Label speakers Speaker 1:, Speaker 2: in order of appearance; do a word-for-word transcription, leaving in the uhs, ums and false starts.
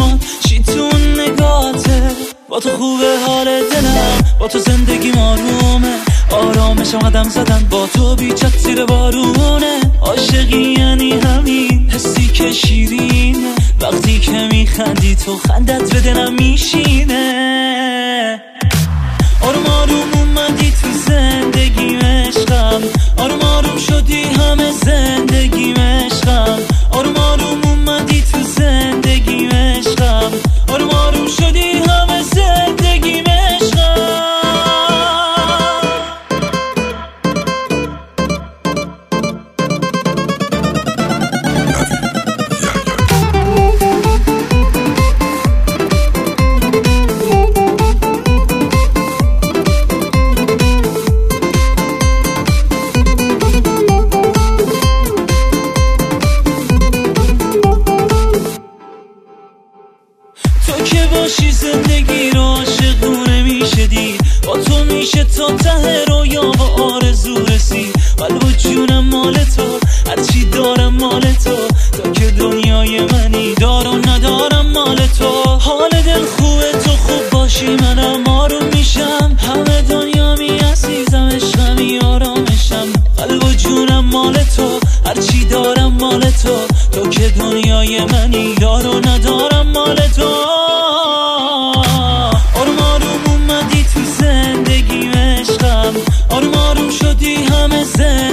Speaker 1: میاد چی تو اون نگاته. با تو خوبه حال دلم، با تو زندگی آرومه، آرامشم قدم زدن با تو بیچت زیر بارونه. عاشقی یعنی همین حسی که شیرینه، وقتی که میخندی تو خندت به دلم میشینه. آروم آروم اومدی تو زندگی عشقم، آروم آروم شدی همه زندگی عشقم. آروم آروم اومدی تو زندگی عشقم، آروم آروم شدی همه زندگی عشقم. تو که باشی زندگی رو عاشقونه میشه دید، با تو میشه تا ته رویا و آرزو رسید. قلب و جونم مال تو، هرچی دارم مال تو، تو که دنیای منی، دار و ندارم مال تو. حال دل خوبه تو خوب باشی منم آروم میشم، همه دنیا می عزیزم عشقمی آرامشم. قلب و جونم مال تو، هرچی دارم مال تو، تو که دنیای منی، دار و ندارم مال تو. آروم آروم اومدی تو زندگی عشقم، آروم آروم شدی همه زندگی